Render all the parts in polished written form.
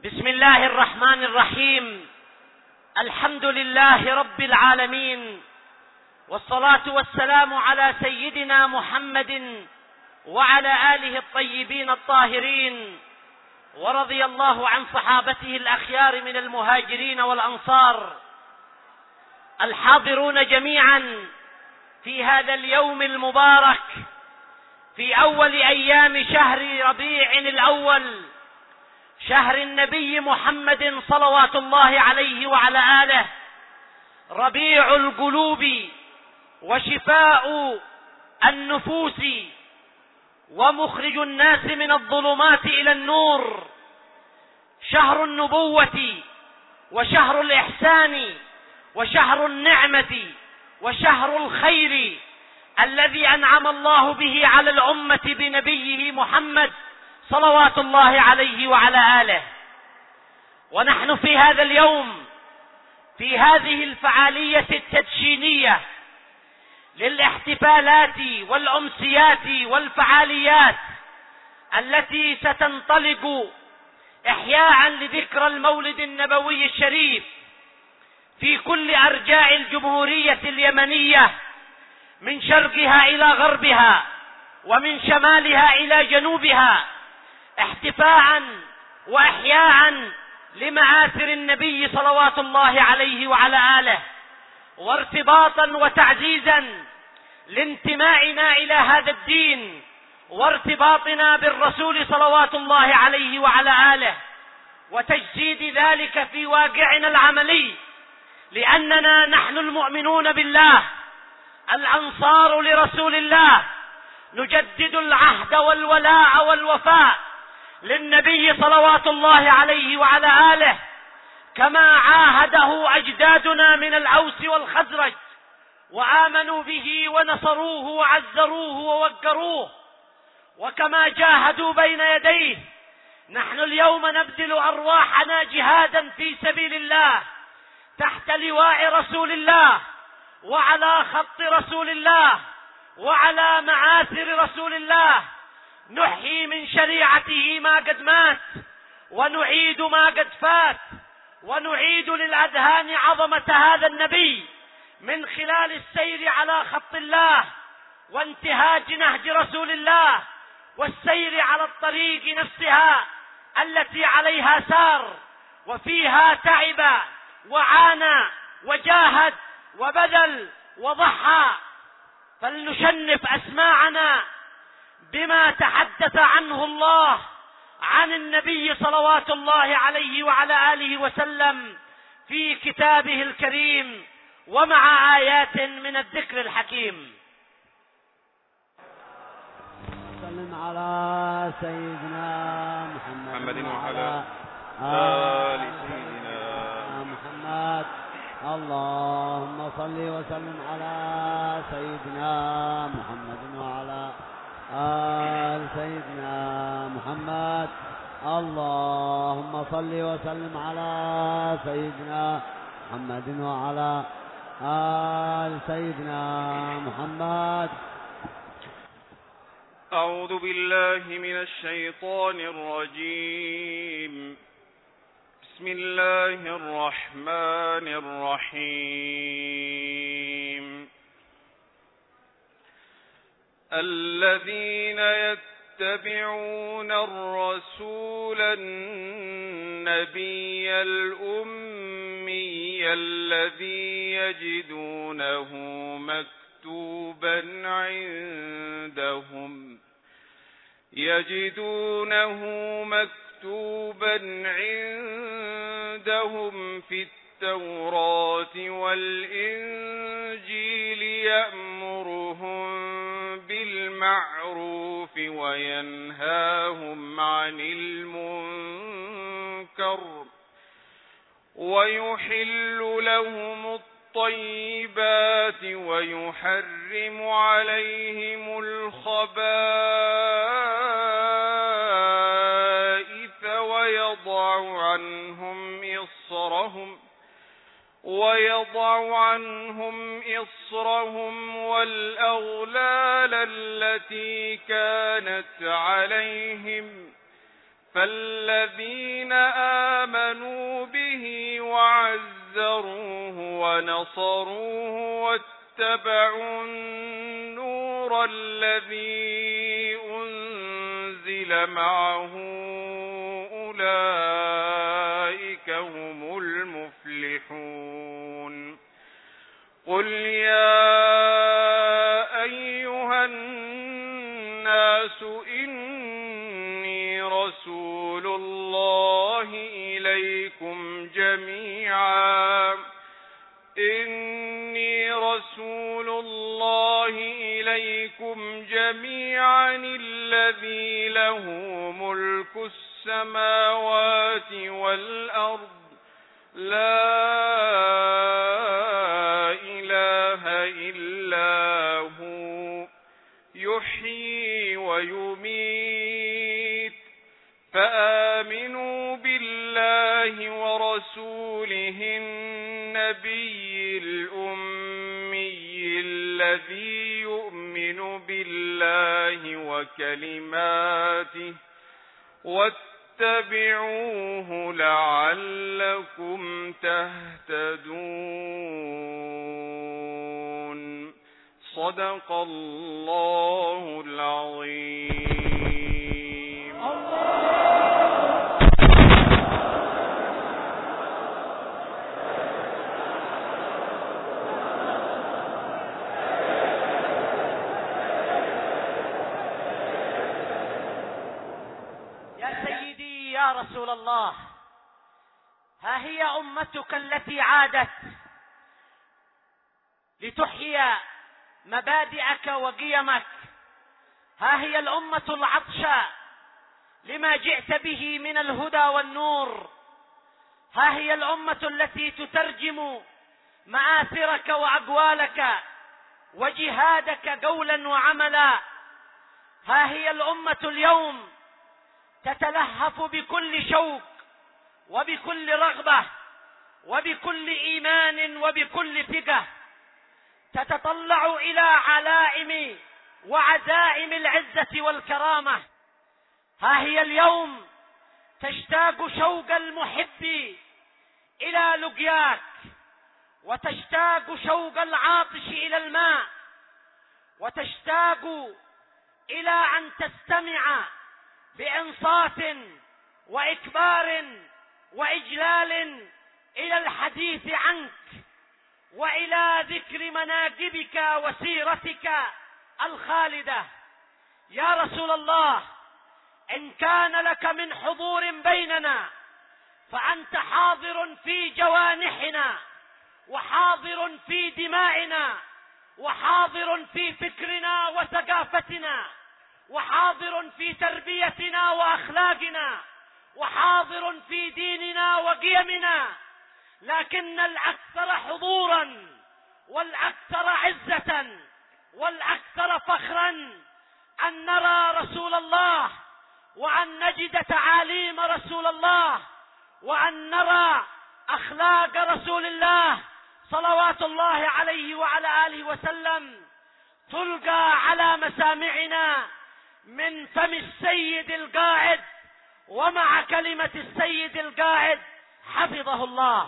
بسم الله الرحمن الرحيم. الحمد لله رب العالمين، والصلاة والسلام على سيدنا محمد وعلى آله الطيبين الطاهرين، ورضي الله عن صحابته الأخيار من المهاجرين والأنصار الحاضرون جميعا في هذا اليوم المبارك، في أول أيام شهر ربيع الأول، شهر النبي محمد صلوات الله عليه وعلى آله، ربيع القلوب وشفاء النفوس ومخرج الناس من الظلمات إلى النور، شهر النبوة وشهر الإحسان وشهر النعمة وشهر الخير الذي أنعم الله به على الأمة بنبيه محمد صلوات الله عليه وعلى آله. ونحن في هذا اليوم في هذه الفعالية التدشينية للاحتفالات والأمسيات والفعاليات التي ستنطلق إحياء لذكرى المولد النبوي الشريف في كل أرجاء الجمهورية اليمنية، من شرقها إلى غربها ومن شمالها إلى جنوبها، احتفاء وإحياء لمآثر النبي صلوات الله عليه وعلى آله، وارتباطا وتعزيزا لانتمائنا إلى هذا الدين وارتباطنا بالرسول صلوات الله عليه وعلى آله، وتجسيد ذلك في واقعنا العملي، لأننا نحن المؤمنون بالله الأنصار لرسول الله، نجدد العهد والولاء والوفاء للنبي صلوات الله عليه وعلى آله، كما عاهده أجدادنا من الأوس والخزرج، وآمنوا به ونصروه وعزروه ووقروه، وكما جاهدوا بين يديه، نحن اليوم نبذل أرواحنا جهادا في سبيل الله تحت لواء رسول الله، وعلى خط رسول الله، وعلى معاثر رسول الله، نحيي من شريعته ما قد مات، ونعيد ما قد فات، ونعيد للأذهان عظمة هذا النبي من خلال السير على خط الله، وانتهاج نهج رسول الله، والسير على الطريق نفسها التي عليها سار، وفيها تعب وعانى وجاهد وبذل وضحى. فلنشنف أسماعنا بما تحدث عنه الله عن النبي صلوات الله عليه وعلى آله وسلم في كتابه الكريم، ومع آيات من الذكر الحكيم. سلم على سيدنا محمد وعلى آل سيدنا محمد. اللهم صل وسلم على سيدنا محمد وعلى آل سيدنا محمد. اللهم صل وسلم على سيدنا محمد وعلى آل سيدنا محمد. أعوذ بالله من الشيطان الرجيم. بسم الله الرحمن الرحيم. الذين يتبعون الرسول النبي الأمي الذي يجدونه مكتوبا عندهم في التوراة والإنجيل، يأمرهم بالمعروف وينهاهم عن المنكر، ويحل لهم الطيبات ويحرم عليهم الخبائث، ويضع عنهم إصرهم والأغلال التي كانت عليهم، فالذين آمنوا به وعزروه ونصروه واتبعوا النور الذي أنزل معه أولئك هم المفلحون. قل يا أيها الناس إني رسول الله إليكم جميعا الذي له ملك السماوات والأرض لا إله إلا هو يحيي ويميت. فآمنوا بالله ورسوله النبي الأمي الذي يؤمن بالله وكلماته واتبعوه لعلكم تهتدون. صدق الله العظيم. يا رسول الله، ها هي أمتك التي عادت لتحيي مبادئك وقيمك، ها هي الأمة العطشة لما جئت به من الهدى والنور، ها هي الأمة التي تترجم مآثرك وأقوالك وجهادك قولا وعملا، ها هي الأمة اليوم تتلهف بكل شوق وبكل رغبة وبكل إيمان وبكل ثقة، تتطلع إلى علائم وعزائم العزة والكرامة. ها هي اليوم تشتاق شوق المحب إلى لقياك، وتشتاق شوق العاطش إلى الماء، وتشتاق إلى أن تستمع بإنصات وإكبار وإجلال إلى الحديث عنك وإلى ذكر مناقبك وسيرتك الخالدة. يا رسول الله، إن كان لك من حضور بيننا فأنت حاضر في جوانحنا، وحاضر في دمائنا، وحاضر في فكرنا وثقافتنا، وحاضر في تربيتنا وأخلاقنا، وحاضر في ديننا وقيمنا، لكن الأكثر حضورا والأكثر عزة والأكثر فخرا أن نرى رسول الله، وأن نجد تعاليم رسول الله، وأن نرى أخلاق رسول الله صلوات الله عليه وعلى آله وسلم تلقى على مسامعنا من فم السيد القائد ومع كلمة السيد القائد حفظه الله.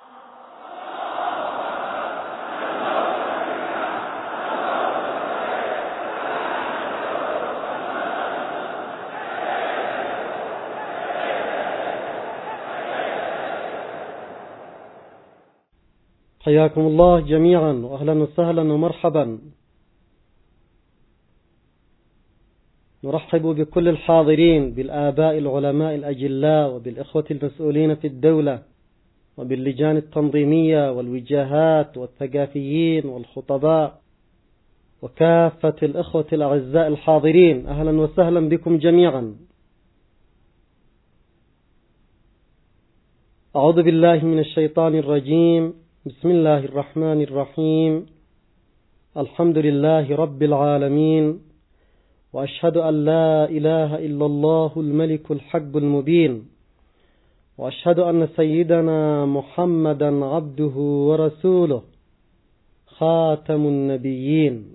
حياكم الله جميعا، وأهلا وسهلا ومرحبا. نرحب بكل الحاضرين، بالآباء العلماء الأجلاء، وبالإخوة المسؤولين في الدولة، وباللجان التنظيمية والوجاهات والثقافيين والخطباء، وكافة الإخوة الأعزاء الحاضرين. أهلا وسهلا بكم جميعا. أعوذ بالله من الشيطان الرجيم. بسم الله الرحمن الرحيم. الحمد لله رب العالمين، وأشهد أن لا إله إلا الله الملك الحق المبين، وأشهد أن سيدنا محمدا عبده ورسوله خاتم النبيين.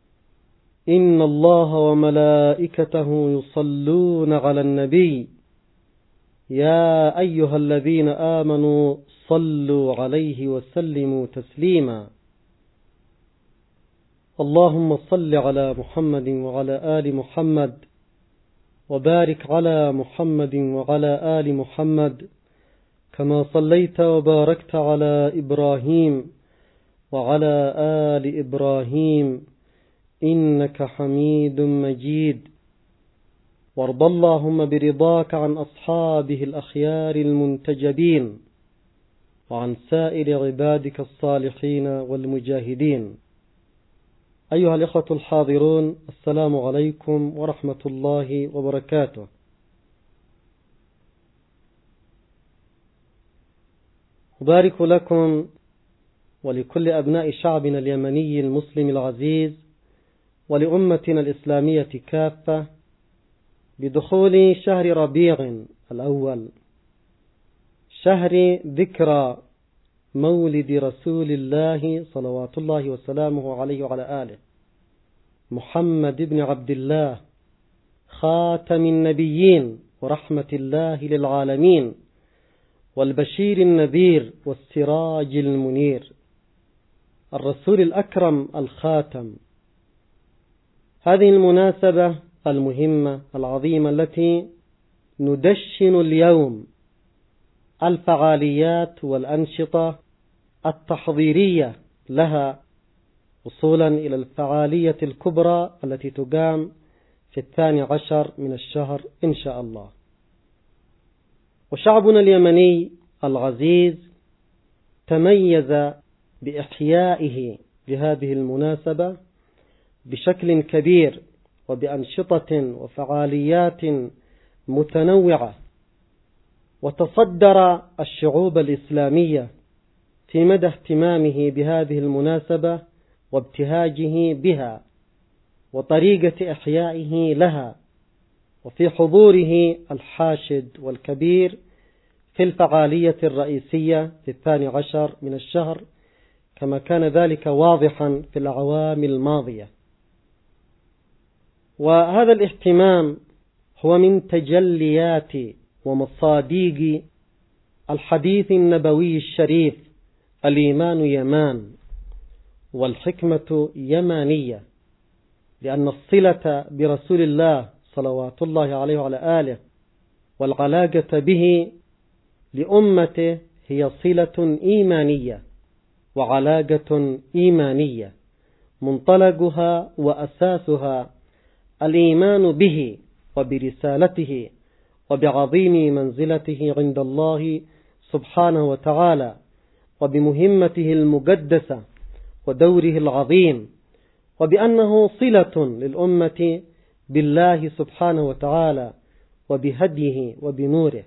إن الله وملائكته يصلون على النبي يا أيها الذين آمنوا صلوا عليه وسلموا تسليما. اللهم صل على محمد وعلى آل محمد وبارك على محمد وعلى آل محمد كما صليت وباركت على إبراهيم وعلى آل إبراهيم إنك حميد مجيد. وارض اللهم برضاك عن أصحابه الأخيار المنتجبين وعن سائر عبادك الصالحين والمجاهدين. أيها الإخوة الحاضرون، السلام عليكم ورحمة الله وبركاته. أبارك لكم ولكل أبناء شعبنا اليمني المسلم العزيز ولأمتنا الإسلامية كافة بدخول شهر ربيع الأول، شهر ذكرى مولد رسول الله صلوات الله وسلامه عليه وعلى آله، محمد بن عبد الله خاتم النبيين ورحمة الله للعالمين والبشير النذير والسراج المنير، الرسول الأكرم الخاتم. هذه المناسبة المهمة العظيمة التي ندشن اليوم الفعاليات والأنشطة التحضيرية لها وصولا إلى الفعالية الكبرى التي تقام في 12 من الشهر إن شاء الله. وشعبنا اليمني العزيز تميز بإحيائه لهذه المناسبة بشكل كبير وبأنشطة وفعاليات متنوعة، وتصدر الشعوب الإسلامية في مدى اهتمامه بهذه المناسبة وابتهاجه بها وطريقة إحيائه لها، وفي حضوره الحاشد والكبير في الفعالية الرئيسية في 12 من الشهر كما كان ذلك واضحا في الأعوام الماضية. وهذا الاهتمام هو من تجليات ومصاديق الحديث النبوي الشريف: الإيمان يمان والحكمة يمانية، لأن الصلة برسول الله صلوات الله عليه وعلى آله والعلاقة به لأمته هي صلة إيمانية وعلاقة إيمانية، منطلقها وأساسها الإيمان به وبرسالته وبعظيم منزلته عند الله سبحانه وتعالى وبمهمته المقدسة ودوره العظيم، وبأنه صلة للأمة بالله سبحانه وتعالى وبهديه وبنوره.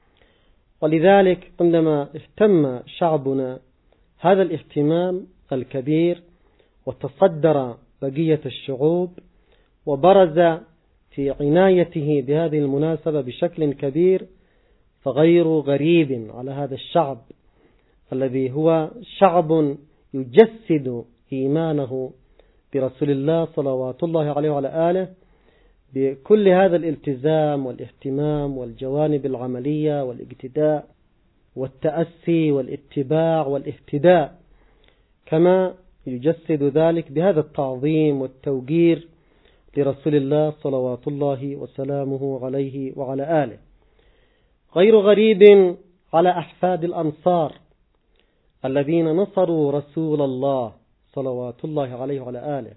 ولذلك عندما اهتم شعبنا هذا الاهتمام الكبير وتصدر بقية الشعوب وبرز في عنايته بهذه المناسبة بشكل كبير، فغير غريب على هذا الشعب الذي هو شعب يجسد إيمانه برسول الله صلوات الله عليه وعلى آله بكل هذا الالتزام والاهتمام والجوانب العملية والاقتداء والتأسي والاتباع والاهتداء، كما يجسد ذلك بهذا التعظيم والتوقير لرسول الله صلوات الله وسلامه عليه وعلى آله. غير غريب على أحفاد الأنصار الذين نصروا رسول الله صلوات الله عليه وعلى آله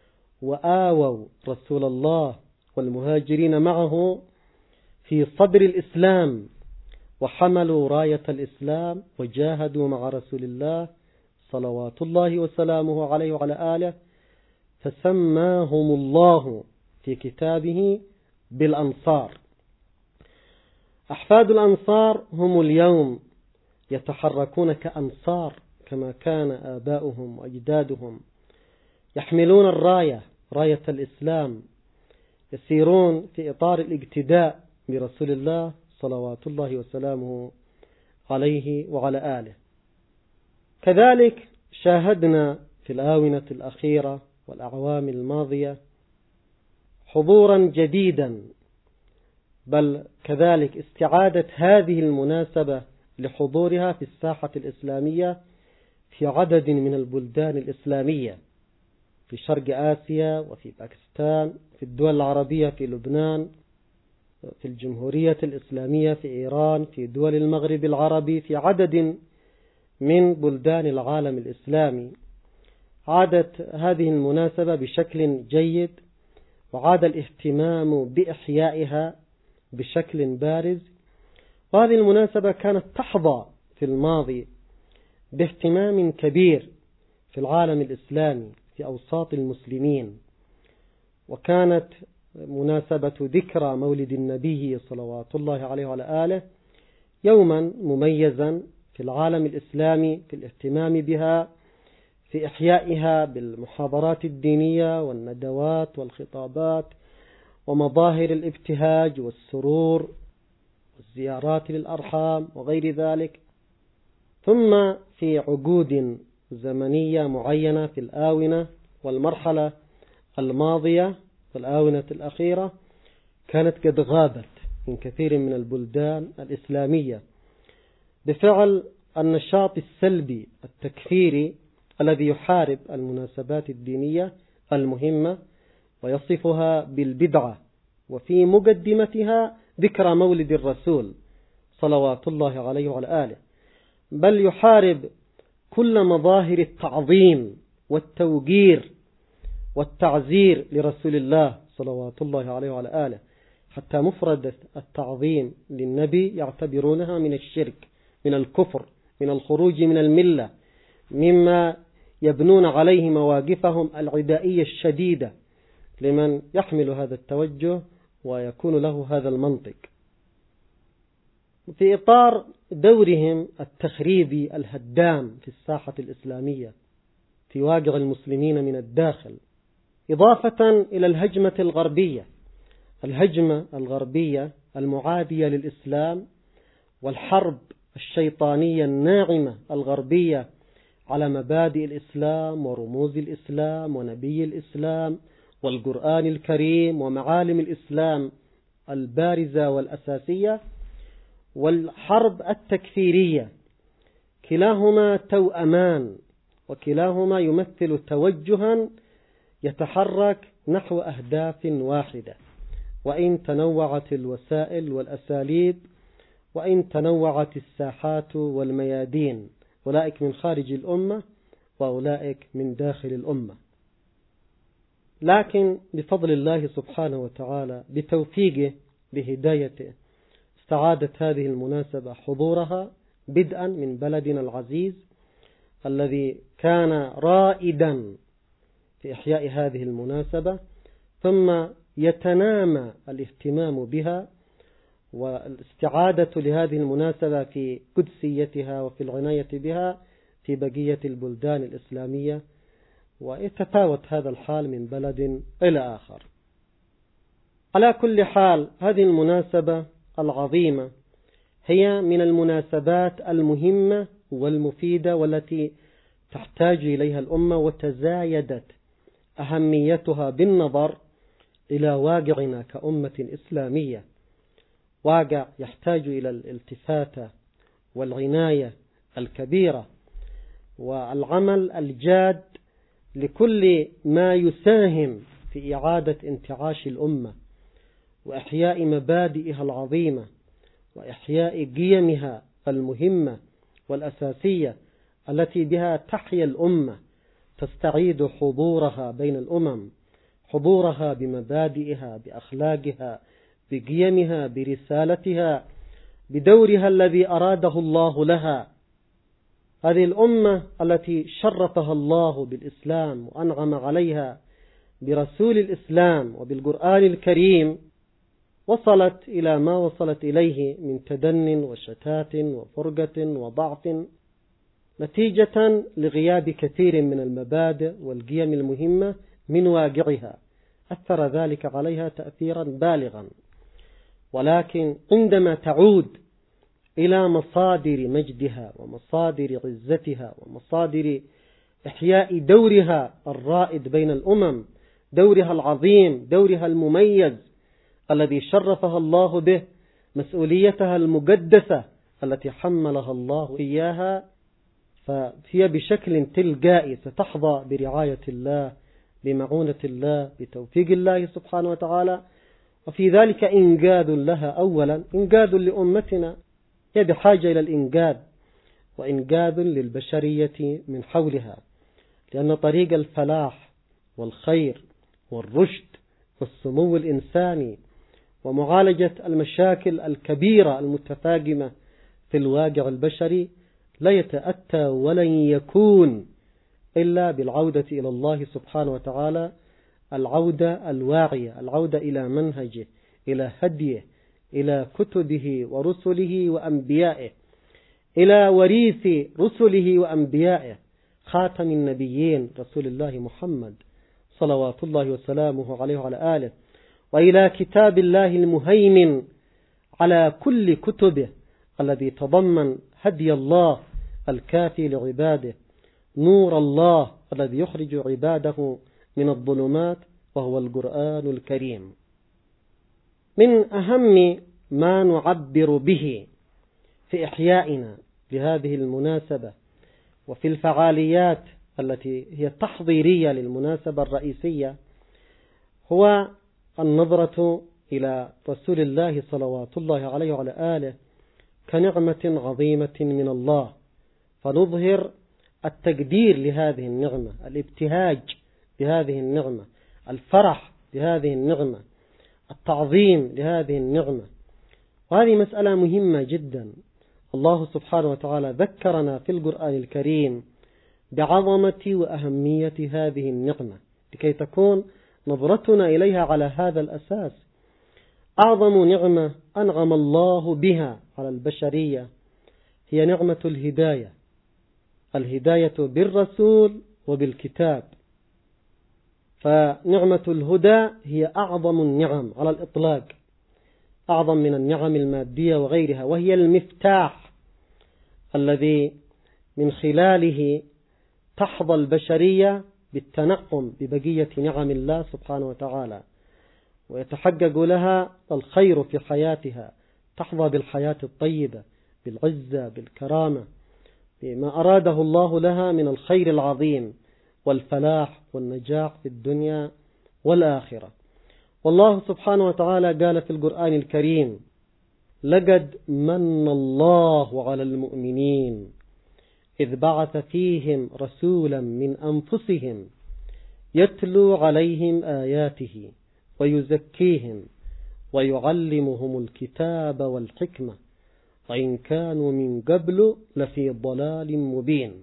وآووا رسول الله والمهاجرين معه في صدر الإسلام وحملوا راية الإسلام وجاهدوا مع رسول الله صلوات الله وسلامه عليه وعلى آله، فسماهم الله في كتابه بالأنصار. أحفاد الأنصار هم اليوم يتحركون كأنصار كما كان آباؤهم وأجدادهم، يحملون الراية، راية الإسلام، يسيرون في إطار الاقتداء برسول الله صلوات الله وسلامه عليه وعلى آله. كذلك شاهدنا في الآونة الأخيرة والأعوام الماضية حضورا جديدا بل كذلك استعادة هذه المناسبة لحضورها في الساحة الإسلامية في عدد من البلدان الإسلامية في شرق آسيا وفي باكستان، في الدول العربية، في لبنان، في الجمهورية الإسلامية، في إيران، في دول المغرب العربي، في عدد من بلدان العالم الإسلامي. عادت هذه المناسبة بشكل جيد، وعاد الاهتمام بإحيائها بشكل بارز. وهذه المناسبة كانت تحظى في الماضي باهتمام كبير في العالم الإسلامي في أوساط المسلمين، وكانت مناسبة ذكرى مولد النبي صلوات الله عليه وعلى آله يوما مميزا في العالم الإسلامي في الاهتمام بها، في إحيائها بالمحاضرات الدينية والندوات والخطابات ومظاهر الابتهاج والسرور والزيارات للأرحام وغير ذلك. ثم في عقود زمنية معينة في الآونة والمرحلة الماضية في الآونة الأخيرة كانت قد غابت من كثير من البلدان الإسلامية بفعل النشاط السلبي التكفيري الذي يحارب المناسبات الدينية المهمة ويصفها بالبدعة، وفي مقدمتها ذكرى مولد الرسول صلوات الله عليه وعلى آله، بل يحارب كل مظاهر التعظيم والتوقير والتعزير لرسول الله صلوات الله عليه وعلى آله، حتى مفردة التعظيم للنبي يعتبرونها من الشرك، من الكفر، من الخروج من الملة، مما يبنون عليه مواقفهم العدائية الشديدة لمن يحمل هذا التوجه ويكون له هذا المنطق. في إطار دورهم التخريبي الهدام في الساحة الإسلامية في واقع المسلمين من الداخل، إضافة إلى الهجمة الغربية المعادية للإسلام والحرب الشيطانية الناعمة الغربية على مبادئ الإسلام ورموز الإسلام ونبي الإسلام والقرآن الكريم ومعالم الإسلام البارزة والأساسية، والحرب التكفيرية، كلاهما توأمان، وكلاهما يمثل توجها يتحرك نحو أهداف واحدة، وإن تنوعت الوسائل والأساليب، وإن تنوعت الساحات والميادين، أولئك من خارج الأمة وأولئك من داخل الأمة. لكن بفضل الله سبحانه وتعالى بتوفيقه بهدايته استعادت هذه المناسبة حضورها بدءا من بلدنا العزيز الذي كان رائدا في إحياء هذه المناسبة، ثم يتنامى الاهتمام بها والاستعادة لهذه المناسبة في قدسيتها وفي العناية بها في بقية البلدان الإسلامية، ويتفاوت هذا الحال من بلد إلى آخر. على كل حال هذه المناسبة العظيمة هي من المناسبات المهمة والمفيدة والتي تحتاج إليها الأمة، وتزايدت أهميتها بالنظر إلى واقعنا كأمة إسلامية، واقع يحتاج إلى الالتفاتة والعناية الكبيرة والعمل الجاد لكل ما يساهم في إعادة انتعاش الأمة وإحياء مبادئها العظيمة وإحياء قيمها المهمة والأساسية التي بها تحيا الأمة، تستعيد حضورها بين الأمم، حضورها بمبادئها، بأخلاقها، بقيمها، برسالتها، بدورها الذي أراده الله لها. هذه الأمة التي شرفها الله بالإسلام وأنعم عليها برسول الإسلام وبالقرآن الكريم، وصلت إلى ما وصلت إليه من تدن وشتات وفرقة وضعف نتيجة لغياب كثير من المبادئ والقيم المهمة من واقعها، أثر ذلك عليها تأثيرا بالغا. ولكن عندما تعود إلى مصادر مجدها ومصادر عزتها ومصادر إحياء دورها الرائد بين الأمم، دورها العظيم، دورها المميز الذي شرفها الله به، مسؤوليتها المقدسة التي حملها الله إياها، فهي بشكل تلقائي ستحظى برعاية الله، بمعونة الله، بتوفيق الله سبحانه وتعالى. وفي ذلك إنقاذ لها، أولا إنقاذ لأمتنا، هي بحاجة إلى الإنقاذ، وإنقاذ للبشرية من حولها، لأن طريق الفلاح والخير والرشد والسمو الإنساني ومعالجة المشاكل الكبيرة المتفاقمة في الواقع البشري لا يتأتى ولن يكون إلا بالعودة إلى الله سبحانه وتعالى، العودة الواعية، العودة إلى منهجه، إلى هديه، إلى كتبه ورسله وأنبيائه، إلى وريث رسله وأنبيائه، خاتم النبيين رسول الله محمد صلوات الله وسلامه عليه وعلى آله، وإلى كتاب الله المهيمن على كل كتبه الذي تضمن هدي الله الكافي لعباده، نور الله الذي يخرج عباده من الظلمات، وهو القرآن الكريم. من أهم ما نعبر به في إحيائنا لهذه المناسبة وفي الفعاليات التي هي تحضيرية للمناسبة الرئيسية هو النظرة إلى رسول الله صلوات الله عليه وعلى آله كنعمة عظيمة من الله، فنظهر التقدير لهذه النعمة، الابتهاج بهذه النعمة، الفرح بهذه النعمة، التعظيم لهذه النعمة. وهذه مسألة مهمة جدا. الله سبحانه وتعالى ذكرنا في القرآن الكريم بعظمة وأهمية هذه النعمة لكي تكون نظرتنا إليها على هذا الأساس. أعظم نعمة أنعم الله بها على البشرية هي نعمة الهداية، الهداية بالرسول وبالكتاب. فنعمة الهدى هي أعظم النعم على الإطلاق، أعظم من النعم المادية وغيرها، وهي المفتاح الذي من خلاله تحظى البشرية بالتنعم ببقية نعم الله سبحانه وتعالى، ويتحقق لها الخير في حياتها، تحظى بالحياة الطيبة، بالعزة، بالكرامة، بما أراده الله لها من الخير العظيم والفلاح والنجاح في الدنيا والآخرة. والله سبحانه وتعالى قال في القرآن الكريم: لقد من الله على المؤمنين إذ بعث فيهم رسولا من أنفسهم يتلو عليهم آياته ويزكيهم ويعلمهم الكتاب والحكمة وإن كانوا من قبل لفي ضلال مبين.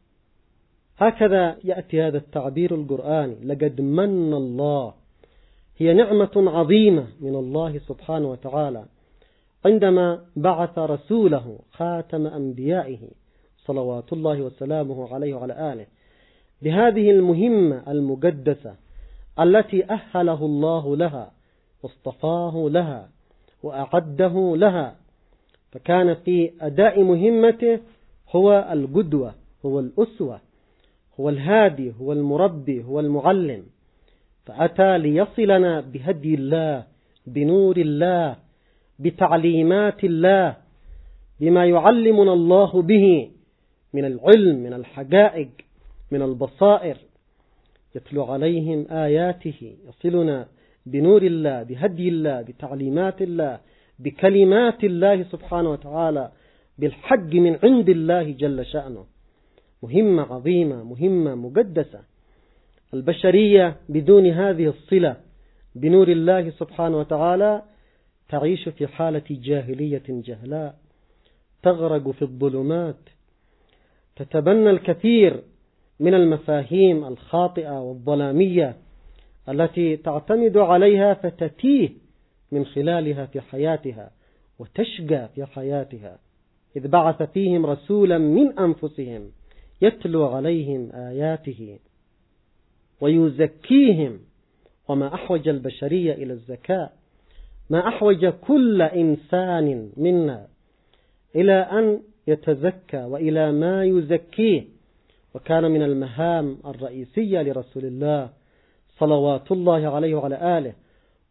هكذا يأتي هذا التعبير القرآني: لقد من الله، هي نعمة عظيمة من الله سبحانه وتعالى عندما بعث رسوله خاتم أنبيائه صلوات الله وسلامه عليه وعلى آله بهذه المهمة المقدسة التي أهله الله لها واصطفاه لها وأعده لها، فكان في أداء مهمته هو القدوة، هو الأسوة، هو الهادي، هو المربي، هو المعلم، فأتى ليصلنا بهدي الله، بنور الله، بتعليمات الله، بما يعلمنا الله به من العلم، من الحقائق، من البصائر، يتلو عليهم آياته، يصلنا بنور الله، بهدي الله، بتعليمات الله، بكلمات الله سبحانه وتعالى، بالحق من عند الله جل شأنه. مهمة عظيمة، مهمة مقدسة. البشرية بدون هذه الصلة بنور الله سبحانه وتعالى تعيش في حالة جاهلية جهلاء، تغرق في الظلمات، تتبنى الكثير من المفاهيم الخاطئة والظلامية التي تعتمد عليها فتتيه من خلالها في حياتها وتشقى في حياتها. إذ بعث فيهم رسولا من أنفسهم يتلو عليهم آياته ويزكيهم. وما أحوج البشرية إلى الزكاة، ما أحوج كل إنسان منا إلى أن يتزكى وإلى ما يزكيه. وكان من المهام الرئيسية لرسول الله صلوات الله عليه وعلى آله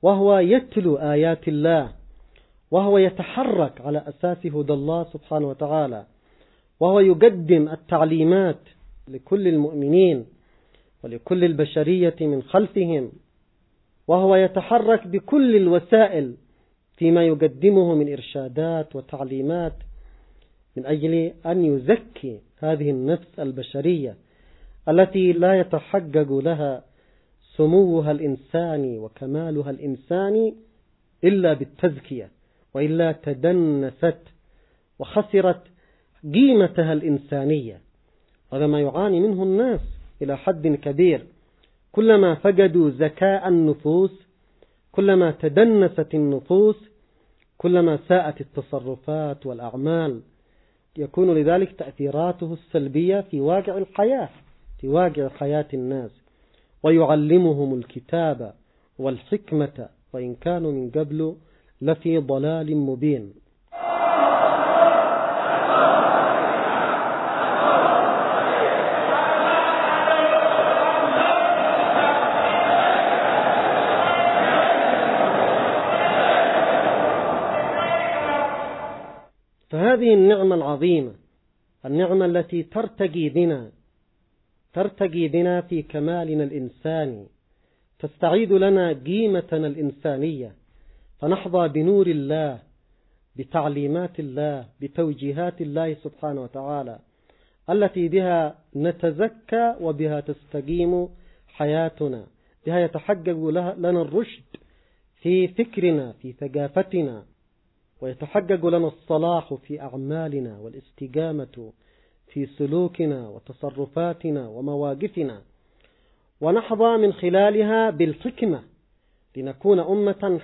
وهو يتلو آيات الله، وهو يتحرك على أساس هدى الله سبحانه وتعالى، وهو يقدم التعليمات لكل المؤمنين ولكل البشرية من خلفهم، وهو يتحرك بكل الوسائل فيما يقدمه من إرشادات وتعليمات من أجل أن يزكي هذه النفس البشرية التي لا يتحقق لها سموها الإنساني وكمالها الإنساني إلا بالتزكية، وإلا تدنست وخسرت قيمتها الإنسانية. هذا ما يعاني منه الناس إلى حد كبير. كلما فقدوا ذكاء النفوس، كلما تدنست النفوس، كلما ساءت التصرفات والأعمال. يكون لذلك تأثيراته السلبية في واقع الحياة، في واقع حياة الناس. ويعلمهم الكتاب والحكمة وإن كانوا من قبل لفي ضلال مبين. فهذه النعمة العظيمة، النعمة التي ترتقي بنا في كمالنا الإنساني، تستعيد لنا قيمتنا الإنسانية، فنحظى بنور الله، بتعليمات الله، بتوجيهات الله سبحانه وتعالى، التي بها نتزكى وبها تستقيم حياتنا، بها يتحقق لنا الرشد في فكرنا، في ثقافتنا، ويتحقق لنا الصلاح في أعمالنا، والاستقامة في سلوكنا وتصرفاتنا ومواقفنا، ونحظى من خلالها بالحكمة لنكون أمة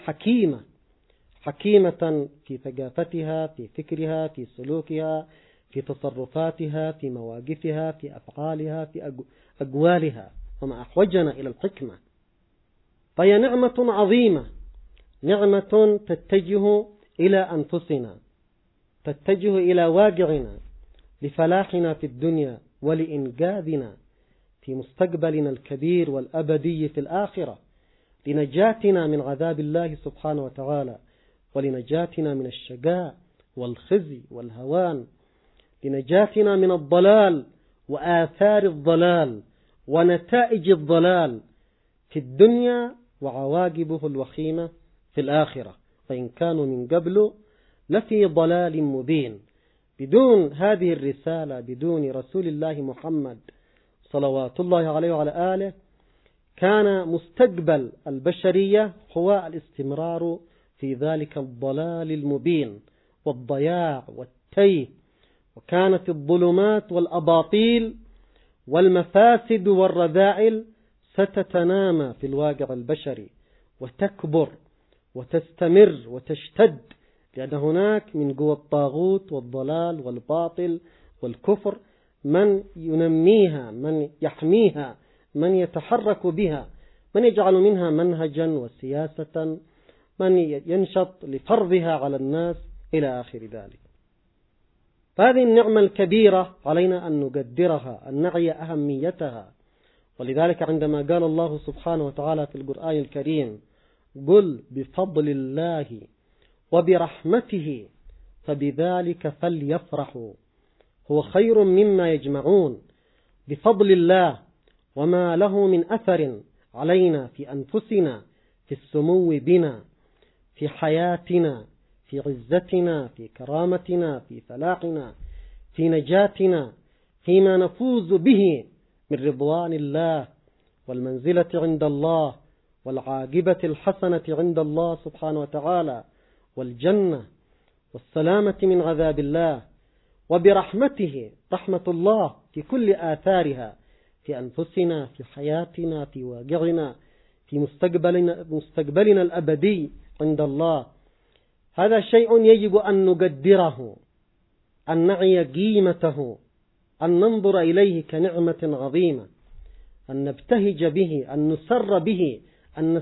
حكيمة في ثقافتها، في فكرها، في سلوكها، في تصرفاتها، في مواقفها، في أفعالها، في أقوالها، وما أحوجنا إلى الحكمة. فهي نعمة عظيمة، نعمة تتجه إلى أنفسنا، تتجه إلى واقعنا، لفلاحنا في الدنيا ولإنقاذنا في مستقبلنا الكبير والأبدي في الآخرة، لنجاتنا من عذاب الله سبحانه وتعالى، ولنجاتنا من الشقاء والخزي والهوان، لنجاتنا من الضلال وآثار الضلال ونتائج الضلال في الدنيا وعواقبه الوخيمة في الآخرة، فإن كانوا من قبل لفي ضلال مبين. بدون هذه الرسالة، بدون رسول الله محمد صلوات الله عليه وعلى آله، كان مستقبل البشرية هو الاستمرار في ذلك الضلال المبين والضياع والتيه، وكانت الظلمات والأباطيل والمفاسد والرذائل ستتنامى في الواقع البشري وتكبر وتستمر وتشتد، لأن هناك من قوى الطاغوت والضلال والباطل والكفر من ينميها، من يحميها، من يتحرك بها، من يجعل منها منهجا وسياسة، من ينشط لفرضها على الناس إلى آخر ذلك. فهذه النعمة الكبيرة علينا أن نقدرها، أن نعي أهميتها. ولذلك عندما قال الله سبحانه وتعالى في القرآن الكريم: قل بفضل الله وبرحمته فبذلك فليفرحوا هو خير مما يجمعون. بفضل الله، وما له من أثر علينا في أنفسنا، في السمو بنا، في حياتنا، في عزتنا، في كرامتنا، في فلاحنا، في نجاتنا، فيما نفوز به من رضوان الله والمنزلة عند الله والعاقبة الحسنة عند الله سبحانه وتعالى والجنة والسلامة من عذاب الله. وبرحمته، رحمة الله في كل آثارها، في أنفسنا، في حياتنا، في واقعنا، في مستقبلنا الأبدي عند الله. هذا شيء يجب أن نقدره، أن نعي قيمته، أن ننظر إليه كنعمة عظيمة، أن نبتهج به، أن نسر به، أن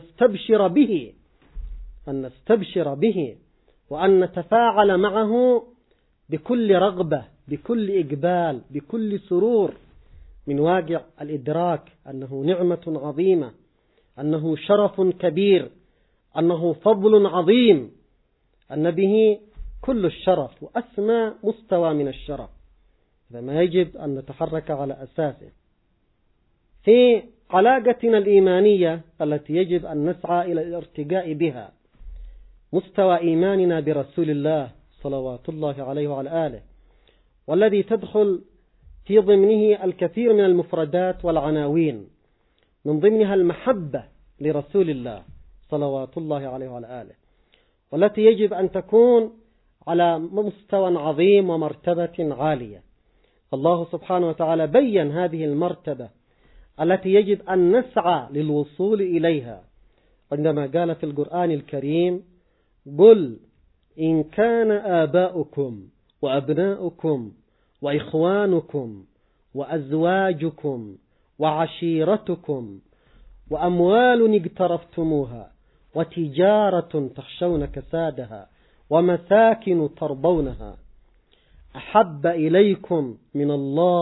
نستبشر به، وأن نتفاعل معه بكل رغبة، بكل إقبال، بكل سرور، من واقع الإدراك أنه نعمة عظيمة، أنه شرف كبير، أنه فضل عظيم أن به كل الشرف وأسمى مستوى من الشرف، فما يجب أن نتحرك على أساسه. في علاقتنا الإيمانية التي يجب أن نسعى إلى الارتقاء بها مستوى إيماننا برسول الله صلوات الله عليه وعلى آله، والذي تدخل في ضمنه الكثير من المفردات والعناوين، من ضمنها المحبة لرسول الله صلوات الله عليه وعلى آله، والتي يجب أن تكون على مستوى عظيم ومرتبة عالية. الله سبحانه وتعالى بيّن هذه المرتبة التي يجب أن نسعى للوصول إليها عندما قال في القرآن الكريم: قل إن كان آباؤكم وأبناؤكم وإخوانكم وأزواجكم وعشيرتكم وأموال اقترفتموها وتجارة تخشون كسادها ومساكن ترضونها أحب إليكم من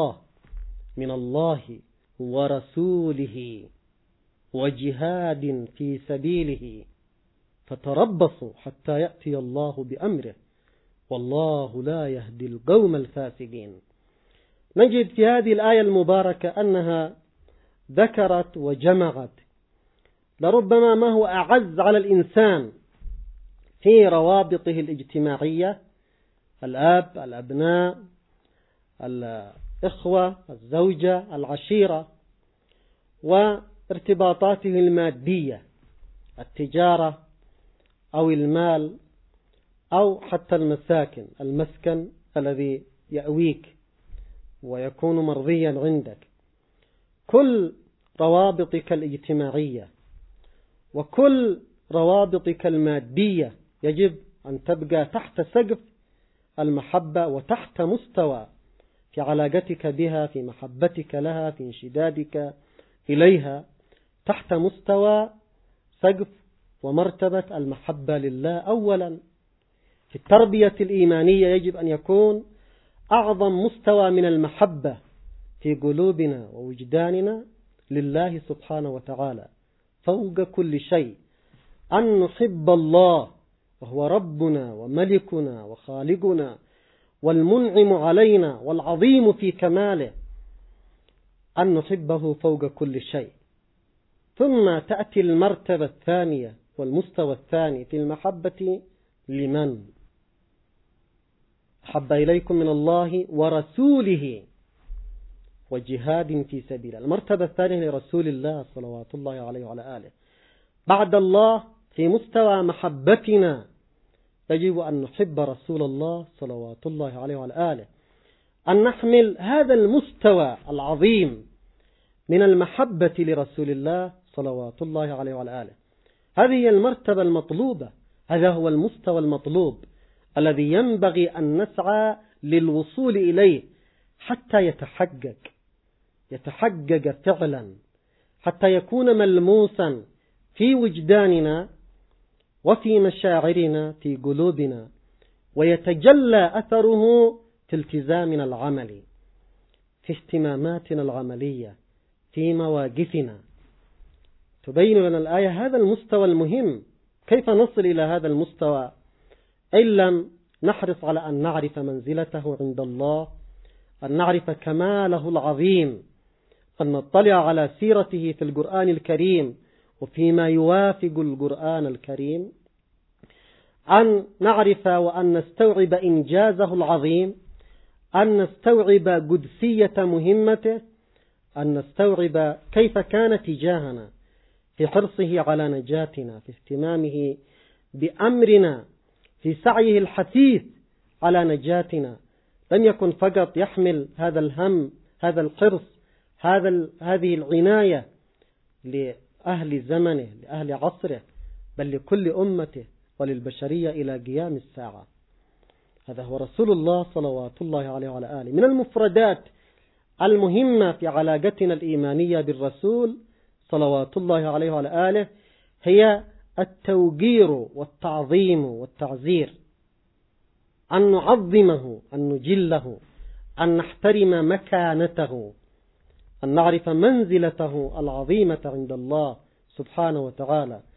الله ورسوله وجهاد في سبيله فتربصوا حتى يأتي الله بأمره والله لا يهدي القوم الفاسقين. نجد في هذه الآية المباركة أنها ذكرت وجمعت لربما ما هو أعز على الإنسان في روابطه الاجتماعية: الأب، الأبناء، الإخوة، الزوجة، العشيرة، وارتباطاته المادية: التجارة أو المال أو حتى المسكن الذي يأويك ويكون مرضيا عندك. كل روابطك الاجتماعية وكل روابطك المادية يجب أن تبقى تحت سقف المحبة وتحت مستوى في علاقتك بها، في محبتك لها، في انشدادك إليها، تحت مستوى سقف ومرتبة المحبة لله أولا. في التربية الإيمانية يجب أن يكون أعظم مستوى من المحبة في قلوبنا ووجداننا لله سبحانه وتعالى فوق كل شيء، أن نحب الله وهو ربنا وملكنا وخالقنا والمنعم علينا والعظيم في كماله، أن نحبه فوق كل شيء. ثم تأتي المرتبة الثانية والمستوى الثاني في المحبة لمن أحب إليكم من الله ورسوله وجهاد في سبيله. المرتبة الثانية لرسول الله صلوات الله عليه وعلى آله. بعد الله في مستوى محبتنا يجب أن نحب رسول الله صلوات الله عليه وعلى آله، أن نحمل هذا المستوى العظيم من المحبة لرسول الله صلوات الله عليه وعلى آله. هذه هي المرتبة المطلوبة، هذا هو المستوى المطلوب الذي ينبغي أن نسعى للوصول إليه حتى يتحقق فعلا، حتى يكون ملموسا في وجداننا وفي مشاعرنا في قلوبنا، ويتجلى أثره في التزامنا العملي، في اهتماماتنا العملية، في مواقفنا. تبين لنا الآية هذا المستوى المهم. كيف نصل إلى هذا المستوى إن لم نحرص على أن نعرف منزلته عند الله، أن نعرف كماله العظيم، أن نطلع على سيرته في القرآن الكريم وفيما يوافق القرآن الكريم، أن نعرف وأن نستوعب إنجازه العظيم، أن نستوعب قدسية مهمته، أن نستوعب كيف كان تجاهنا في حرصه على نجاتنا، في اهتمامه بأمرنا، في سعيه الحثيث على نجاتنا. لم يكن فقط يحمل هذا الهم، هذا الحرص، هذه العناية لأهل زمنه، لأهل عصره، بل لكل أمته وللبشرية إلى قيام الساعة. هذا هو رسول الله صلوات الله عليه وعلى آله. من المفردات المهمة في علاقتنا الإيمانية بالرسول صلوات الله عليه وعلى آله هي التوقير والتعظيم والتعزير، أن نعظمه، أن نجله، أن نحترم مكانته، أن نعرف منزلته العظيمة عند الله سبحانه وتعالى،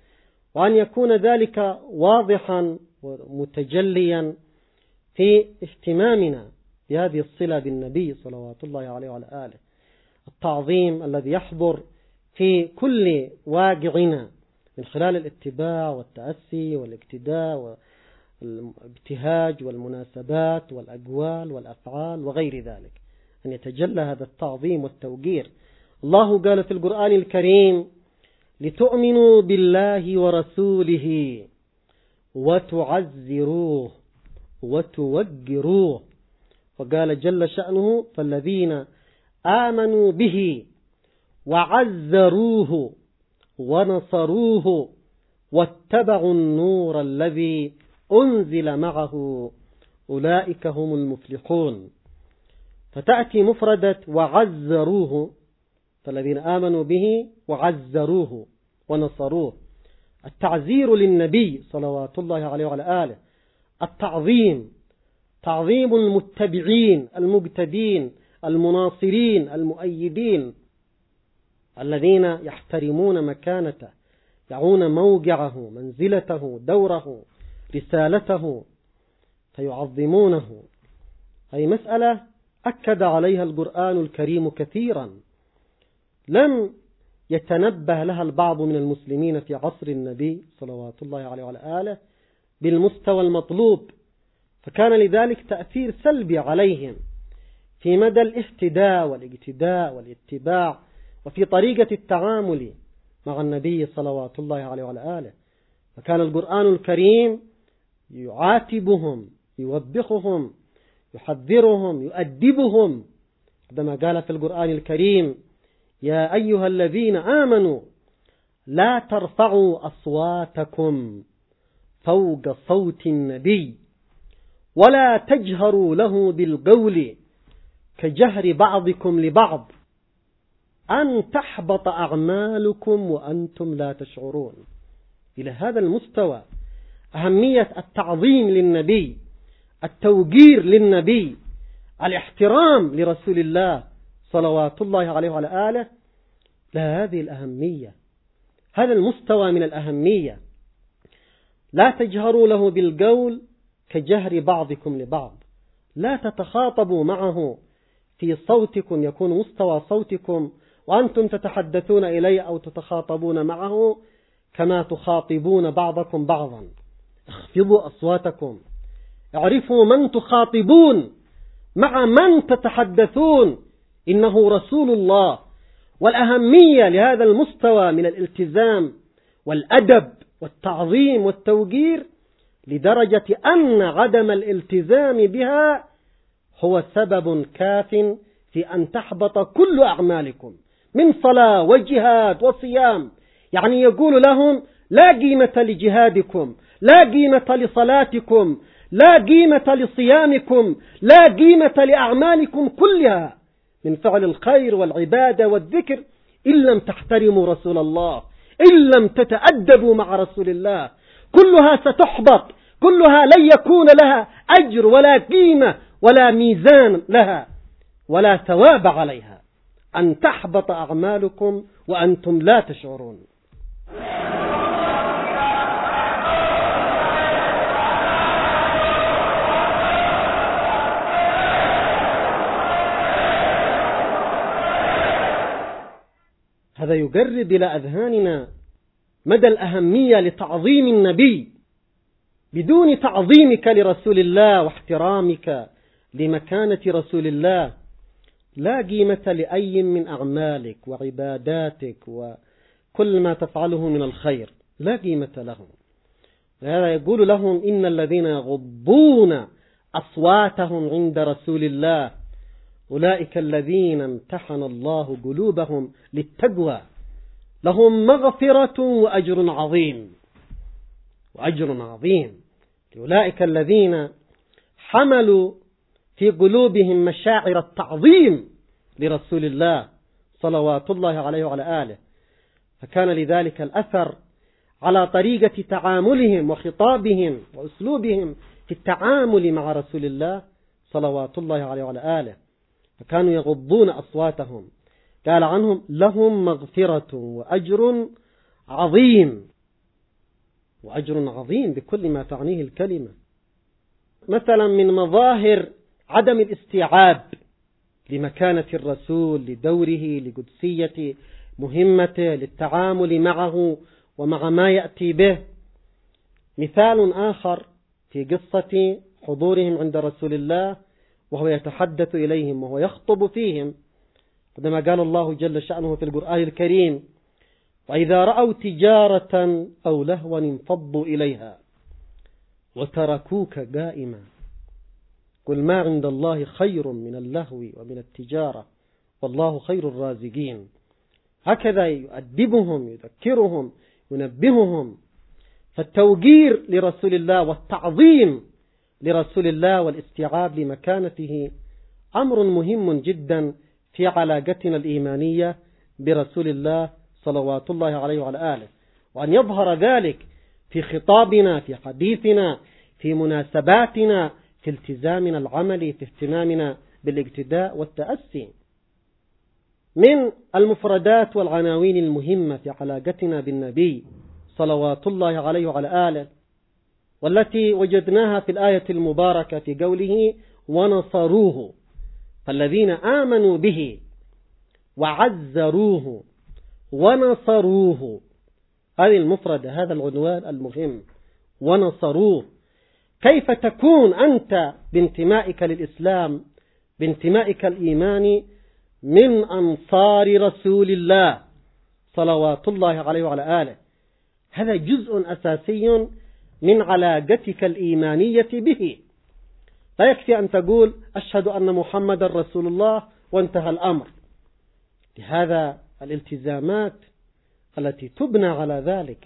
وأن يكون ذلك واضحا ومتجليا في اهتمامنا بهذه الصلة بالنبي صلوات الله عليه وعلى آله، التعظيم الذي يحضر في كل واقعنا من خلال الاتباع والتأسي والاقتداء والابتهاج والمناسبات والأقوال والأفعال وغير ذلك، أن يتجلى هذا التعظيم والتوقير. الله قال في القرآن الكريم: لتؤمنوا بالله ورسوله وتعزروه وتوقروه. وقال جل شأنه: فالذين آمنوا به وعزروه ونصروه واتبعوا النور الذي أنزل معه أولئك هم المفلحون. فتأتي مفردة وعزروه، فالذين آمنوا به وعزروه ونصروه، التعزير للنبي صلوات الله عليه وعلى آله، التعظيم، تعظيم المتبعين المقتدين المناصرين المؤيدين الذين يحترمون مكانته، يعون موقعه منزلته دوره رسالته فيعظمونه. هذه مسألة أكد عليها القرآن الكريم كثيرا، لم يتنبه لها البعض من المسلمين في عصر النبي صلوات الله عليه وعلى آله بالمستوى المطلوب، فكان لذلك تأثير سلبي عليهم في مدى الاهتداء والاقتداء والاتباع وفي طريقة التعامل مع النبي صلوات الله عليه وعلى آله. فكان القرآن الكريم يعاتبهم، يوبخهم، يحذرهم، يؤدبهم، عندما قال في القرآن الكريم: يا أيها الذين آمنوا لا ترفعوا أصواتكم فوق صوت النبي ولا تجهروا له بالقول كجهر بعضكم لبعض أن تحبط أعمالكم وأنتم لا تشعرون. إلى هذا المستوى أهمية التعظيم للنبي، التوقير للنبي، الاحترام لرسول الله صلوات الله عليه وعلى آله، لا هذه الأهمية، هذا المستوى من الأهمية. لا تجهروا له بالقول كجهر بعضكم لبعض، لا تتخاطبوا معه في صوتكم، يكون مستوى صوتكم وأنتم تتحدثون إليه أو تتخاطبون معه كما تخاطبون بعضكم بعضا. اخفضوا أصواتكم، اعرفوا من تخاطبون، مع من تتحدثون، إنه رسول الله. والأهمية لهذا المستوى من الالتزام والأدب والتعظيم والتوقير لدرجة أن عدم الالتزام بها هو سبب كاف في أن تحبط كل أعمالكم من صلاة وجهاد وصيام. يعني يقول لهم: لا قيمة لجهادكم، لا قيمة لصلاتكم، لا قيمة لصيامكم، لا قيمة لأعمالكم كلها من فعل الخير والعبادة والذكر إن لم تحترموا رسول الله، إن لم تتأدبوا مع رسول الله، كلها ستحبط، كلها لن يكون لها أجر ولا قيمة ولا ميزان لها ولا ثواب عليها، أن تحبط أعمالكم وأنتم لا تشعرون. هذا يقرب إلى أذهاننا مدى الأهمية لتعظيم النبي. بدون تعظيمك لرسول الله واحترامك لمكانة رسول الله لا قيمة لأي من أعمالك وعباداتك وكل ما تفعله من الخير، لا قيمة لهم. هذا يقول لهم: إن الذين يغضون أصواتهم عند رسول الله أولئك الذين امتحن الله قلوبهم للتقوى لهم مغفرة وأجر عظيم. وأجر عظيم أولئك الذين حملوا في قلوبهم مشاعر التعظيم لرسول الله صلوات الله عليه وعلى آله، فكان لذلك الأثر على طريقة تعاملهم وخطابهم وأسلوبهم في التعامل مع رسول الله صلوات الله عليه وعلى آله، فكانوا يغضون أصواتهم. قال عنهم: لهم مغفرة وأجر عظيم. وأجر عظيم بكل ما تعنيه الكلمة. مثلا من مظاهر عدم الاستيعاب لمكانة الرسول، لدوره، لقدسية مهمته، للتعامل معه ومع ما يأتي به، مثال آخر في قصة حضورهم عند رسول الله وهو يتحدث إليهم وهو يخطب فيهم، عندما قال الله جل شأنه في القرآن الكريم: وإذا رأوا تجارة أو لهوا انفضوا إليها وتركوك قائما قل ما عند الله خير من اللهو ومن التجارة والله خير الرازقين. هكذا يؤدبهم، يذكرهم، ينبههم. فالتوقير لرسول الله والتعظيم لرسول الله والاستيعاب لمكانته أمر مهم جدا في علاقتنا الإيمانية برسول الله صلوات الله عليه وعلى آله، وأن يظهر ذلك في خطابنا، في حديثنا، في مناسباتنا، في التزامنا العملي، في اهتمامنا بالاقتداء والتأسي. من المفردات والعناوين المهمة في علاقتنا بالنبي صلوات الله عليه وعلى آله والتي وجدناها في الآية المباركة في قوله: ونصروه، فالذين آمنوا به وعزروه ونصروه، هذه المفردة، هذا العنوان المهم، ونصروه. كيف تكون أنت بانتمائك للإسلام، بانتمائك الإيماني، من أنصار رسول الله صلوات الله عليه وعلى آله؟ هذا جزء أساسي من علاقتك الإيمانية به. لا يكفي أن تقول أشهد أن محمد رسول الله وانتهى الأمر. لهذا الالتزامات التي تبنى على ذلك.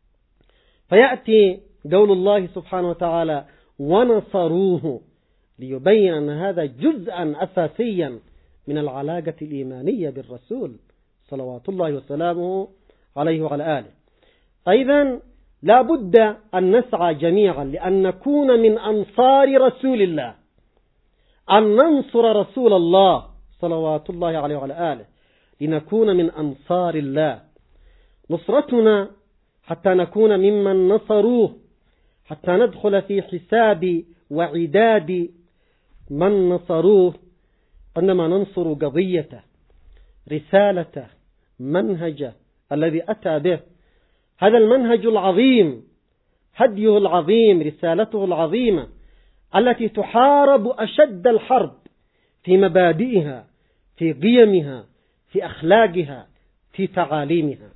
فيأتي قول الله سبحانه وتعالى: ونصروه، ليبين أن هذا جزءا أساسيا من العلاقة الإيمانية بالرسول صلوات الله وسلامه عليه وعلى آله. أيضا لا بد أن نسعى جميعا لأن نكون من أنصار رسول الله، أن ننصر رسول الله صلوات الله عليه وعلى آله، لنكون من أنصار الله. نصرتنا حتى نكون ممن نصروه، حتى ندخل في حساب وعداد من نصروه، عندما ننصر قضيته، رسالته، منهجه الذي أتى به. هذا المنهج العظيم، هديه العظيم، رسالته العظيمة التي تحارب أشد الحرب في مبادئها، في قيمها، في أخلاقها، في تعاليمها.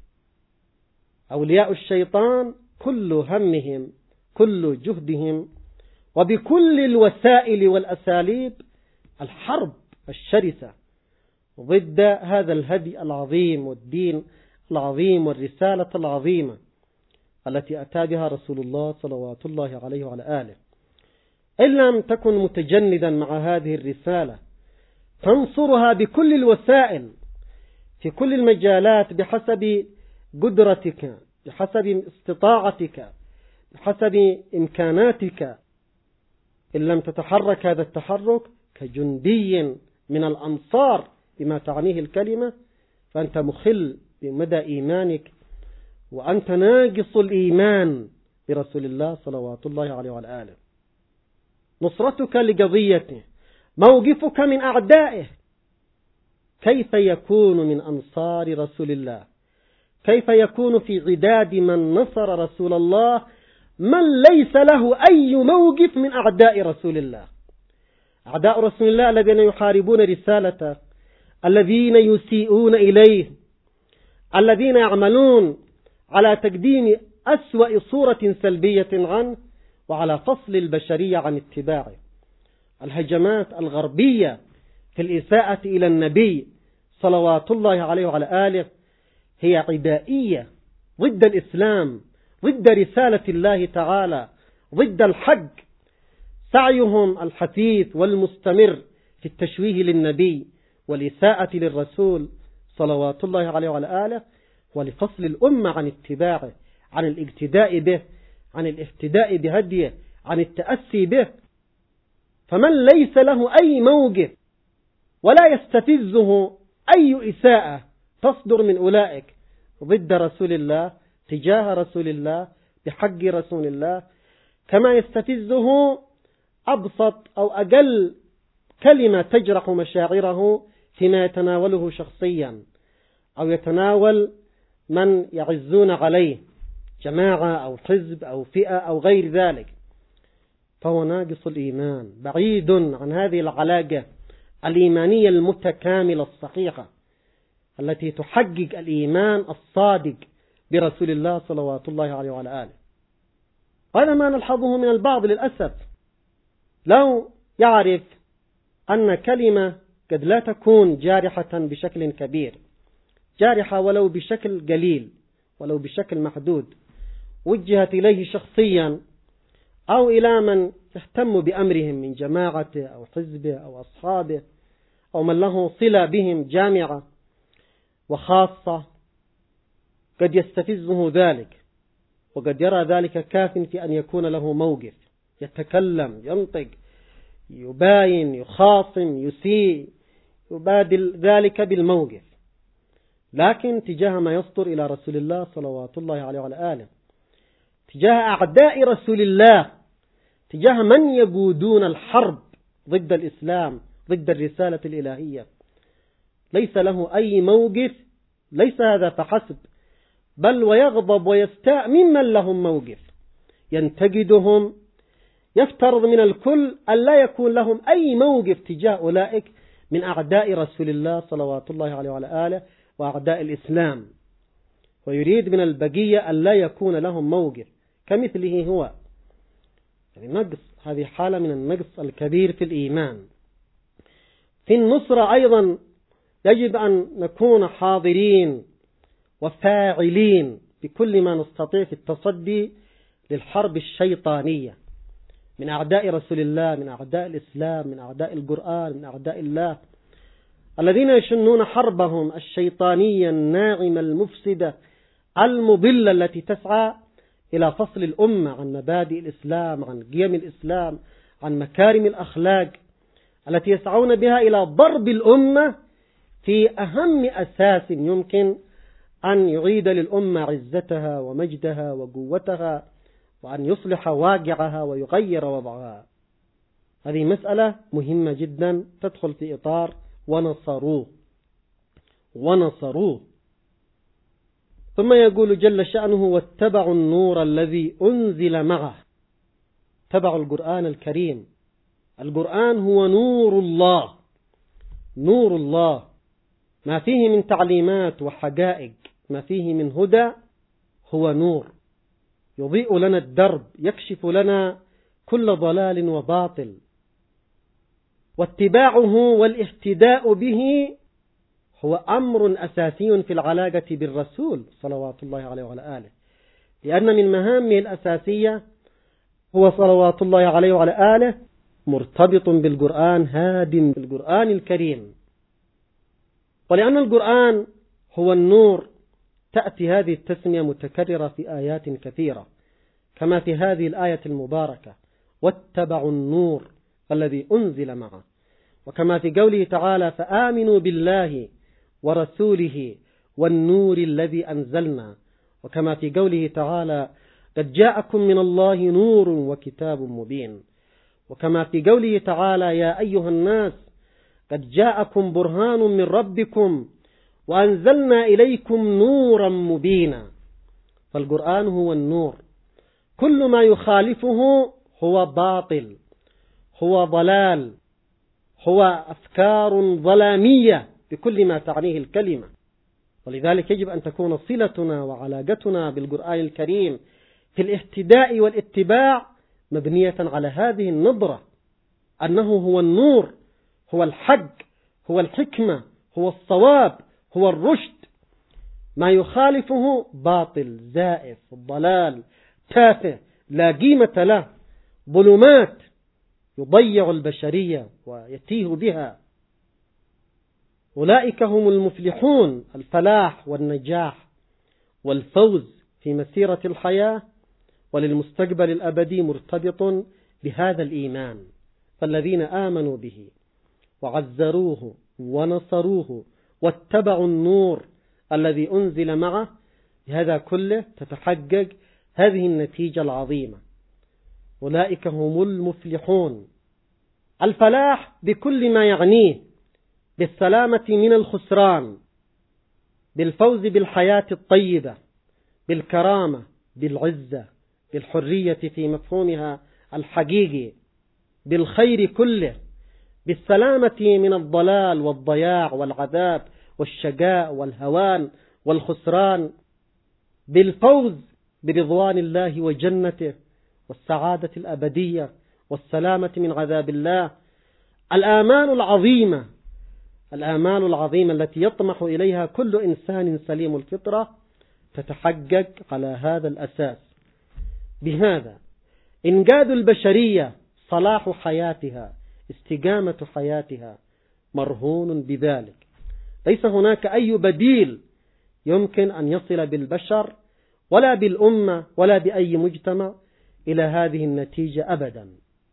أولياء الشيطان كل همهم، كل جهدهم، وبكل الوسائل والأساليب الحرب الشرسة ضد هذا الهدي العظيم والدين العظيم والرسالة العظيمة التي أتى بها رسول الله صلوات الله عليه وعلى آله. إن لم تكن متجندا مع هذه الرسالة فانصرها بكل الوسائل في كل المجالات، بحسب قدرتك، بحسب استطاعتك، بحسب إمكاناتك. إن لم تتحرك هذا التحرك كجندي من الأنصار بما تعنيه الكلمة، فأنت مخل بمدى إيمانك، وأنت ناقص الإيمان برسول الله صلوات الله عليه وعلى آله. نصرتك لقضيته، موقفك من أعدائه. كيف يكون من أنصار رسول الله؟ كيف يكون في عداد من نصر رسول الله من ليس له أي موقف من أعداء رسول الله؟ أعداء رسول الله الذين يحاربون رسالته، الذين يسيئون إليه، الذين يعملون على تقديم أسوأ صورة سلبية عنه وعلى فصل البشرية عن اتباعه. الهجمات الغربية في الإساءة إلى النبي صلوات الله عليه وعلى آله هي عدائية ضد الإسلام، ضد رسالة الله تعالى، ضد الحق. سعيهم الحثيث والمستمر في التشويه للنبي والإساءة للرسول صلوات الله عليه وعلى آله ولفصل الأمة عن اتباعه، عن الاقتداء به، عن الاهتداء بهديه، عن التأسي به. فمن ليس له أي موقف ولا يستفزه أي إساءة تصدر من أولئك ضد رسول الله، تجاه رسول الله، بحق رسول الله كما يستفزه أبسط أو أقل كلمة تجرح مشاعره فيما يتناوله شخصيا أو يتناول من يعزون عليه، جماعة أو حزب أو فئة أو غير ذلك، فهو ناقص الإيمان، بعيد عن هذه العلاقة الإيمانية المتكاملة الصحيحة التي تحقق الإيمان الصادق برسول الله صلوات الله عليه وعلى آله. هذا ما نلحظه من البعض للأسف، لو يعرف أن كلمة قد لا تكون جارحة بشكل كبير، جارحة ولو بشكل قليل ولو بشكل محدود، وجهت إليه شخصيا أو إلى من يهتم بأمرهم من جماعته أو حزبه أو أصحابه أو من له صلة بهم جامعة وخاصة، قد يستفزه ذلك، وقد يرى ذلك كاف في أن يكون له موقف، يتكلم، ينطق، يباين، يخاصم، يسيء، يبادل ذلك بالموقف. لكن تجاه ما يصدر إلى رسول الله صلوات الله عليه وعلى آله، تجاه أعداء رسول الله، تجاه من يقودون الحرب ضد الإسلام، ضد الرسالة الإلهية، ليس له أي موقف. ليس هذا فحسب، بل ويغضب ويستاء ممن لهم موقف، ينتقدهم، يفترض من الكل أن لا يكون لهم أي موقف تجاه أولئك من أعداء رسول الله صلوات الله عليه وعلى آله وأعداء الإسلام، ويريد من البقية أن لا يكون لهم موقف كمثله هو. يعني نقص، هذه حالة من النقص الكبير في الإيمان. في النصرة أيضا يجب أن نكون حاضرين وفاعلين بكل ما نستطيع في التصدي للحرب الشيطانية من أعداء رسول الله، من أعداء الإسلام، من أعداء القرآن، من أعداء الله، الذين يشنون حربهم الشيطانية الناعمة المفسدة المضلة التي تسعى إلى فصل الأمة عن مبادئ الإسلام، عن قيم الإسلام، عن مكارم الأخلاق، التي يسعون بها إلى ضرب الأمة في أهم أساس يمكن أن يعيد للأمة عزتها ومجدها وقوتها، وأن يصلح واقعها ويغير وضعها. هذه مسألة مهمة جدا تدخل في إطار ونصروه. ثم يقول جل شأنه: واتبعوا النور الذي أنزل معه. اتبعوا القرآن الكريم. القرآن هو نور الله، نور الله، ما فيه من تعليمات وحقائق، ما فيه من هدى هو نور يضيء لنا الدرب، يكشف لنا كل ضلال وباطل. واتباعه والاهتداء به هو أمر أساسي في العلاقة بالرسول صلوات الله عليه وعلى آله، لأن من مهامه الأساسية هو صلوات الله عليه وعلى آله مرتبط بالقرآن، هادم بالقرآن الكريم. ولأن القرآن هو النور تأتي هذه التسمية متكررة في آيات كثيرة، كما في هذه الآية المباركة: واتبعوا النور الذي أنزل معه، وكما في قوله تعالى: فآمنوا بالله ورسوله والنور الذي أنزلنا، وكما في قوله تعالى: قد جاءكم من الله نور وكتاب مبين، وكما في قوله تعالى: يا أيها الناس قد جاءكم برهان من ربكم وأنزلنا إليكم نورا مبينا. فالقرآن هو النور، كل ما يخالفه هو باطل، هو ضلال، هو أفكار ظلامية بكل ما تعنيه الكلمة. ولذلك يجب أن تكون صلتنا وعلاقتنا بالقرآن الكريم في الاهتداء والاتباع مبنية على هذه النظرة، أنه هو النور، هو الحق، هو الحكمة، هو الصواب، هو الرشد. ما يخالفه باطل، زائف، ضلال، تافه، لا قيمة له، ظلمات يضيع البشرية ويتيه بها. أولئك هم المفلحون. الفلاح والنجاح والفوز في مسيرة الحياة وللمستقبل الأبدي مرتبط بهذا الإيمان. فالذين آمنوا به وعزروه ونصروه واتبعوا النور الذي أنزل معه، بهذا كله تتحقق هذه النتيجة العظيمة. أولئك هم المفلحون. الفلاح بكل ما يعنيه، بالسلامة من الخسران، بالفوز بالحياة الطيبة، بالكرامة، بالعزة، بالحرية في مفهومها الحقيقي، بالخير كله، بالسلامة من الضلال والضياع والعذاب والشقاء والهوان والخسران، بالفوز برضوان الله وجنته والسعادة الأبدية والسلامة من عذاب الله. الآمال العظيمة، الآمال العظيمة التي يطمح إليها كل إنسان سليم الفطرة تتحقق على هذا الأساس. بهذا إنجاز البشرية، صلاح حياتها، استقامة حياتها مرهون بذلك. ليس هناك أي بديل يمكن أن يصل بالبشر ولا بالأمة ولا بأي مجتمع إلى هذه النتيجة أبدا.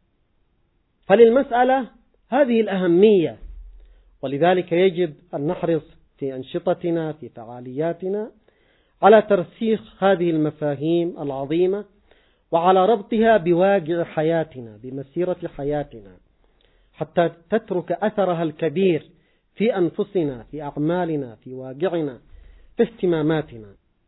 فللمسألة هذه الأهمية، ولذلك يجب أن نحرص في أنشطتنا في فعالياتنا على ترسيخ هذه المفاهيم العظيمة وعلى ربطها بواقع حياتنا، بمسيرة حياتنا، حتى تترك أثرها الكبير في أنفسنا، في أعمالنا، في واقعنا، في اهتماماتنا.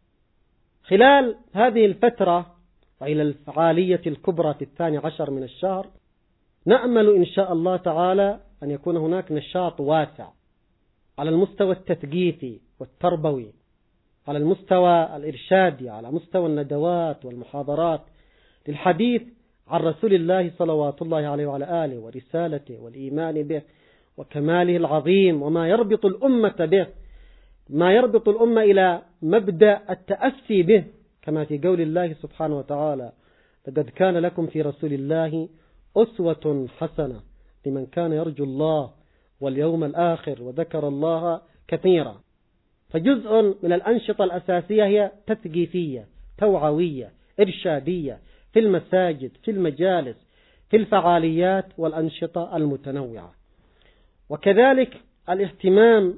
خلال هذه الفترة وإلى الفعالية الكبرى في 12 من الشهر، نأمل إن شاء الله تعالى أن يكون هناك نشاط واسع على المستوى التثقيفي والتربوي، على المستوى الإرشادي، على مستوى الندوات والمحاضرات، للحديث عن رسول الله صلوات الله عليه وعلى آله ورسالته والإيمان به وكماله العظيم وما يربط الأمة به، ما يربط الأمة إلى مبدأ التأسي به، كما في قول الله سبحانه وتعالى: لقد كان لكم في رسول الله أسوة حسنة لمن كان يرجو الله واليوم الآخر وذكر الله كثيرا. فجزء من الأنشطة الأساسية هي تثقيفية، توعوية، إرشادية، في المساجد، في المجالس، في الفعاليات والأنشطة المتنوعة. وكذلك الاهتمام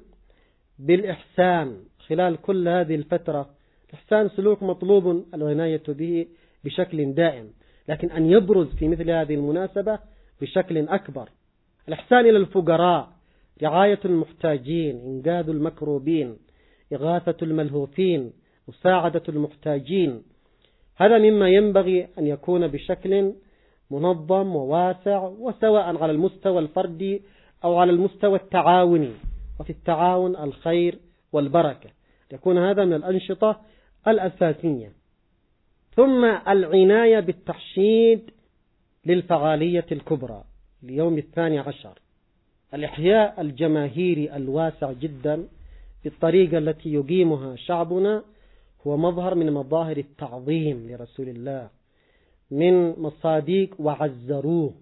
بالإحسان خلال كل هذه الفترة. الإحسان سلوك مطلوب العناية به بشكل دائم، لكن أن يبرز في مثل هذه المناسبة بشكل أكبر. الإحسان إلى الفقراء، رعاية المحتاجين، إنقاذ المكروبين، إغاثة الملهوفين، مساعدة المحتاجين، هذا مما ينبغي أن يكون بشكل منظم وواسع، وسواء على المستوى الفردي أو على المستوى التعاوني. وفي التعاون الخير والبركة، يكون هذا من الأنشطة الأساسية. ثم العناية بالتحشيد للفعالية الكبرى ليوم 12، الإحياء الجماهيري الواسع جدا بالطريقة التي يقيمها شعبنا هو مظهر من مظاهر التعظيم لرسول الله، من مصادق وعزروه،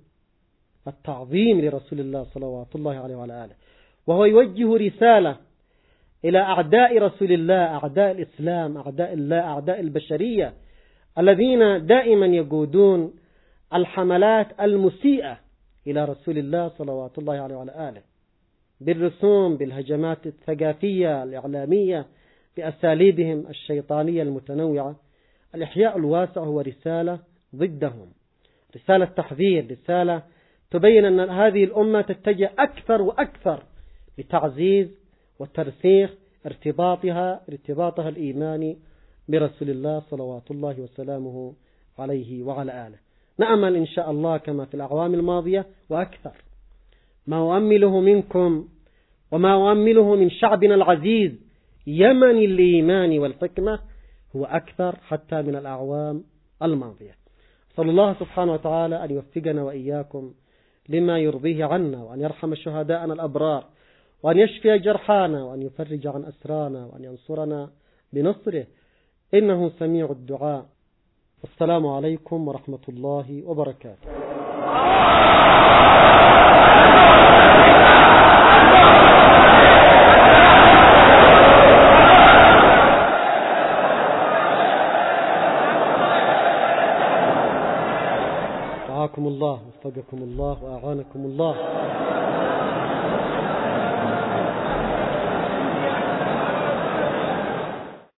التعظيم لرسول الله صلوات الله عليه وعلى آله. وهو يوجه رسالة إلى أعداء رسول الله، أعداء الإسلام، أعداء الله، أعداء البشرية، الذين دائما يقودون الحملات المسيئة إلى رسول الله صلوات الله عليه وعلى آله، بالرسوم، بالهجمات الثقافية الإعلامية، بأساليبهم الشيطانية المتنوعة. الإحياء الواسع هو رسالة ضدهم، رسالة تحذير، رسالة تبين أن هذه الأمة تتجه أكثر وأكثر لتعزيز وترسيخ ارتباطها الإيماني برسول الله صلوات الله وسلامه عليه وعلى آله. نأمل إن شاء الله كما في الأعوام الماضية وأكثر. ما أؤمله منكم وما أؤمله من شعبنا العزيز يمن الإيمان والحكمة هو أكثر حتى من الأعوام الماضية. صلى الله سبحانه وتعالى أن يوفقنا وإياكم لما يرضيه عنا، وأن يرحم شهداءنا الأبرار، وأن يشفي جرحانا، وأن يفرج عن أسرانا، وأن ينصرنا بنصره، إنه سميع الدعاء. والسلام عليكم ورحمة الله وبركاته. رعاكم الله، وفقكم الله، وأعانكم الله.